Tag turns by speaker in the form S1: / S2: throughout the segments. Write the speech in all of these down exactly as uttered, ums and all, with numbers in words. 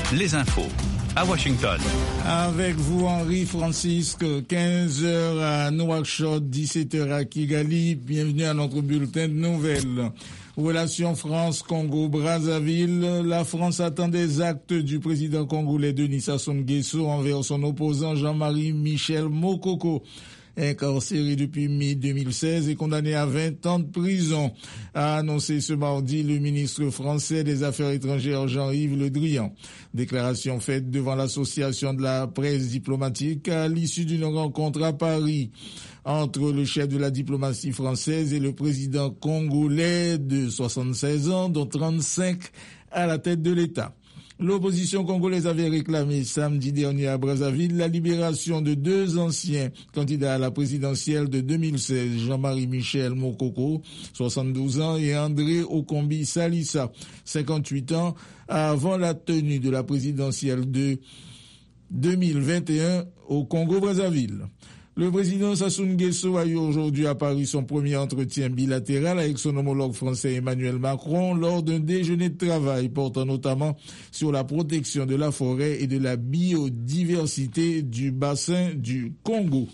S1: les infos à Washington.
S2: Avec vous, Henri Francisque, quinze heures à Nouakchott, dix-sept heures à Kigali. Bienvenue à notre bulletin de nouvelles. Relations France-Congo-Brazzaville. La France attend des actes du président congolais Denis Sassou Nguesso envers son opposant Jean-Marie Michel Mokoko, incarcéré depuis mai deux mille seize et condamné à vingt ans de prison, a annoncé ce mardi le ministre français des Affaires étrangères Jean-Yves Le Drian. Déclaration faite devant l'association de la presse diplomatique à l'issue d'une rencontre à Paris entre le chef de la diplomatie française et le président congolais de soixante-seize ans, dont trente-cinq à la tête de l'État. L'opposition congolaise avait réclamé samedi dernier à Brazzaville la libération de deux anciens candidats à la présidentielle de deux mille seize, Jean-Marie Michel Mokoko, soixante-douze ans, et André Okombi Salissa, cinquante-huit ans, avant la tenue de la présidentielle de deux mille vingt et un au Congo-Brazzaville. Le président Sassou Nguesso a eu aujourd'hui à Paris son premier entretien bilatéral avec son homologue français Emmanuel Macron lors d'un déjeuner de travail portant notamment sur la protection de la forêt et de la biodiversité du bassin du Congo.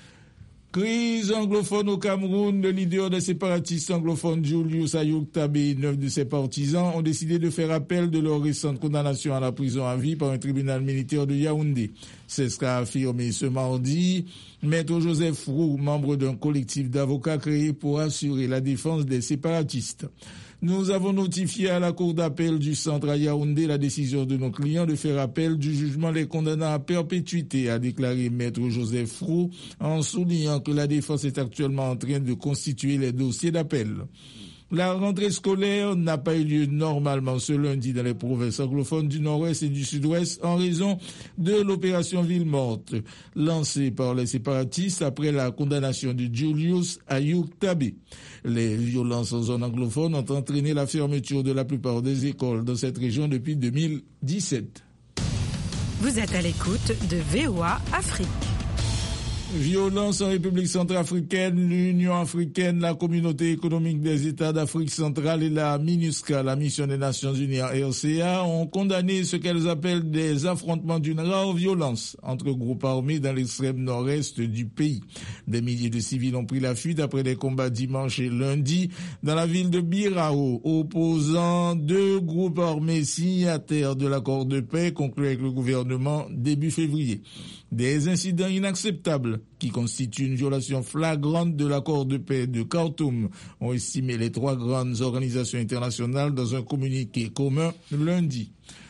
S2: Crise anglophone au Cameroun, le leader des séparatistes anglophones Julius Ayuk-Tabé et neuf de ses partisans ont décidé de faire appel de leur récente condamnation à la prison à vie par un tribunal militaire de Yaoundé. C'est ce qu'a affirmé ce mardi Maître Joseph Roux, membre d'un collectif d'avocats créé pour assurer la défense des séparatistes. Nous avons notifié à la Cour d'appel du centre à Yaoundé la décision de nos clients de faire appel du jugement les condamnant à perpétuité, a déclaré Maître Joseph Roux, en soulignant que la défense est actuellement en train de constituer les dossiers d'appel. La rentrée scolaire n'a pas eu lieu normalement ce lundi dans les provinces anglophones du Nord-Ouest et du Sud-Ouest en raison de l'opération Ville Morte, lancée par les séparatistes après la condamnation de Julius Ayuk-Tabé. Les violences en zone anglophone ont entraîné la fermeture de la plupart des écoles dans cette région depuis deux mille dix-sept.
S3: Vous êtes à l'écoute de V O A Afrique.
S2: Violence en République centrafricaine, l'Union africaine, la Communauté économique des États d'Afrique centrale et la MINUSCA, la mission des Nations unies en R C A, ont condamné ce qu'elles appellent des affrontements d'une rare violence entre groupes armés dans l'extrême nord-est du pays. Des milliers de civils ont pris la fuite après des combats dimanche et lundi dans la ville de Birao, opposant deux groupes armés signataires de l'accord de paix conclu avec le gouvernement début février. Des incidents inacceptables qui constituent une violation flagrante de l'accord de paix de Khartoum, ont estimé les trois grandes organisations internationales dans un communiqué commun lundi.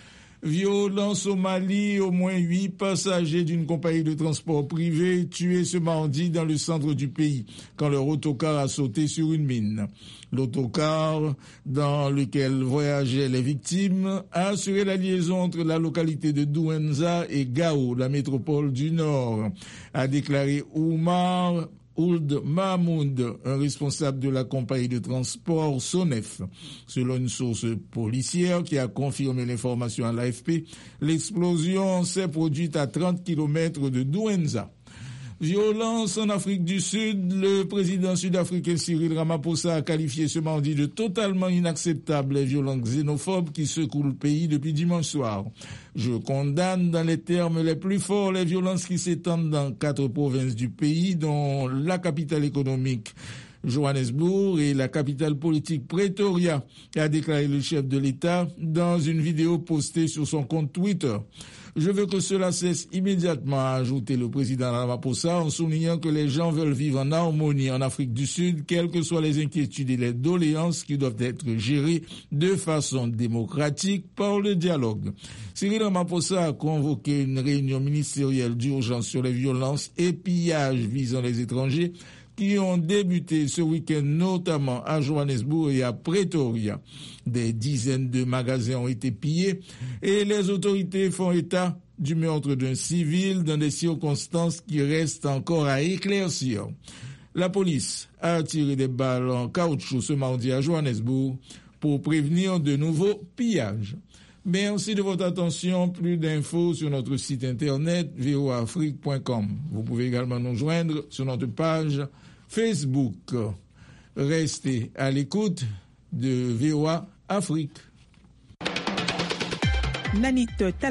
S2: Violence au Mali, au moins huit passagers d'une compagnie de transport privé tués ce mardi dans le centre du pays quand leur autocar a sauté sur une mine. L'autocar dans lequel voyageaient les victimes a assuré la liaison entre la localité de Douenza et Gao, la métropole du Nord, a déclaré Oumar Ould Mahmoud, un responsable de la compagnie de transport Sonef. Selon une source policière qui a confirmé l'information à l'A F P, l'explosion s'est produite à trente kilomètres de Douenza. Violence en Afrique du Sud, le président sud-africain Cyril Ramaphosa a qualifié ce mardi de totalement inacceptable les violences xénophobes qui secouent le pays depuis dimanche soir. Je condamne dans les termes les plus forts les violences qui s'étendent dans quatre provinces du pays, dont la capitale économique Johannesburg et la capitale politique Pretoria, a déclaré le chef de l'État dans une vidéo postée sur son compte Twitter. Je veux que cela cesse immédiatement, a ajouté le président Ramaphosa, en soulignant que les gens veulent vivre en harmonie en Afrique du Sud, quelles que soient les inquiétudes et les doléances qui doivent être gérées de façon démocratique par le dialogue. Cyril Ramaphosa a convoqué une réunion ministérielle d'urgence sur les violences et pillages visant les étrangers qui ont débuté ce week-end notamment à Johannesburg et à Pretoria. Des dizaines de magasins ont été pillés et les autorités font état du meurtre d'un civil dans des circonstances qui restent encore à éclaircir. La police a tiré des balles en caoutchouc ce mardi à Johannesburg pour prévenir de nouveaux pillages. Merci de votre attention. Plus d'infos sur notre site internet v o a afrique point com. Vous pouvez également nous joindre sur notre page Facebook. Restez à l'écoute de V O A Afrique.